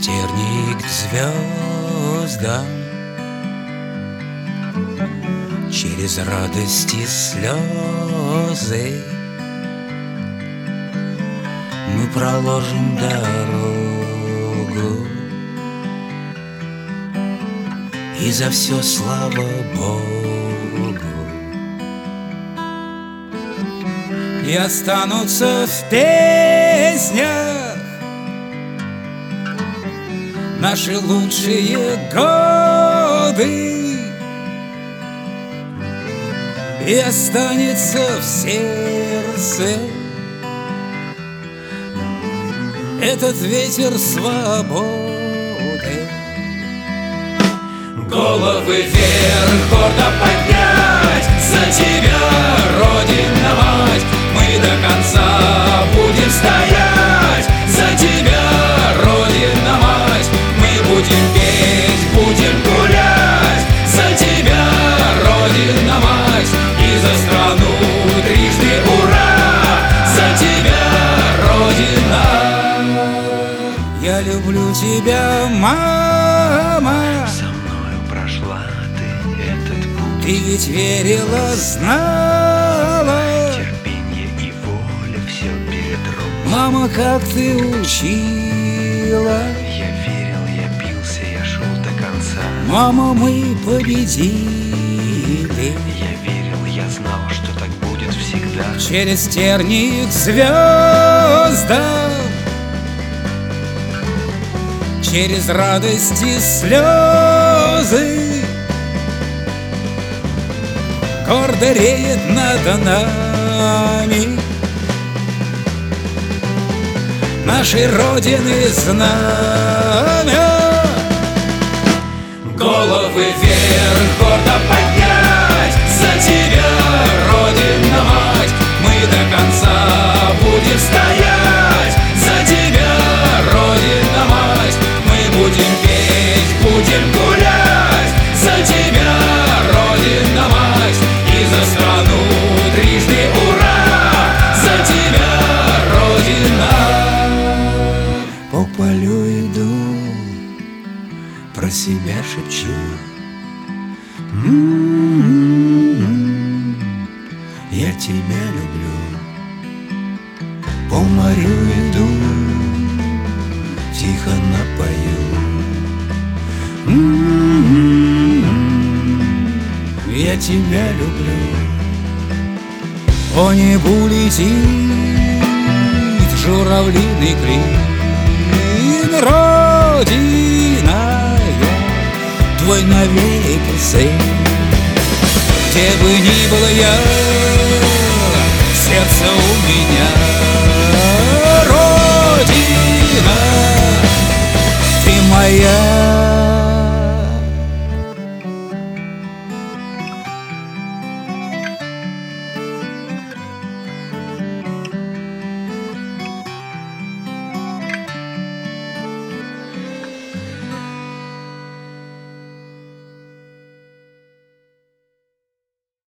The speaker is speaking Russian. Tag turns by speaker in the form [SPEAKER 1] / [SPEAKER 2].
[SPEAKER 1] тернии к звездам, через радость и слезы мы проложим дорогу, и за все слава Богу. И останутся в песнях наши лучшие годы, и останется в сердце этот ветер свободы.
[SPEAKER 2] Головы вверх, гордо поднять за тебя, Родина мать. Мы до конца будем стоять за тебя, Родина мать. Мы будем петь, будем гулять за тебя, Родина мать. И за страну трижды ура, за тебя, Родина.
[SPEAKER 1] Я люблю тебя, мама.
[SPEAKER 3] Со мною прошла ты этот путь.
[SPEAKER 1] Ты ведь верила, знала,
[SPEAKER 3] Терпение и воля все перед рукой.
[SPEAKER 1] мама, как ты учила.
[SPEAKER 3] Я верил, я бился, я шел до конца.
[SPEAKER 1] Мама, мы победили.
[SPEAKER 3] Я верил, я знал, что так будет всегда.
[SPEAKER 1] Через тернии к звездам, через радость и слезы гордо реет над нами нашей Родины знамя.
[SPEAKER 2] Головы вверх, гордо поднять за тебя, Родина мать. Мы до конца будем стоять за тебя, Родина мать. Мы будем петь, будем гулять за тебя, Родина мать. И за страну трижды ура, за тебя, Родина.
[SPEAKER 1] По полю иду, про себя шепчу. Я тебя люблю. По морю иду, тихо напою. Я тебя люблю. По небу летит журавлиный клин, Родина, твой навеки сын. Где бы ни был я, сердце у меня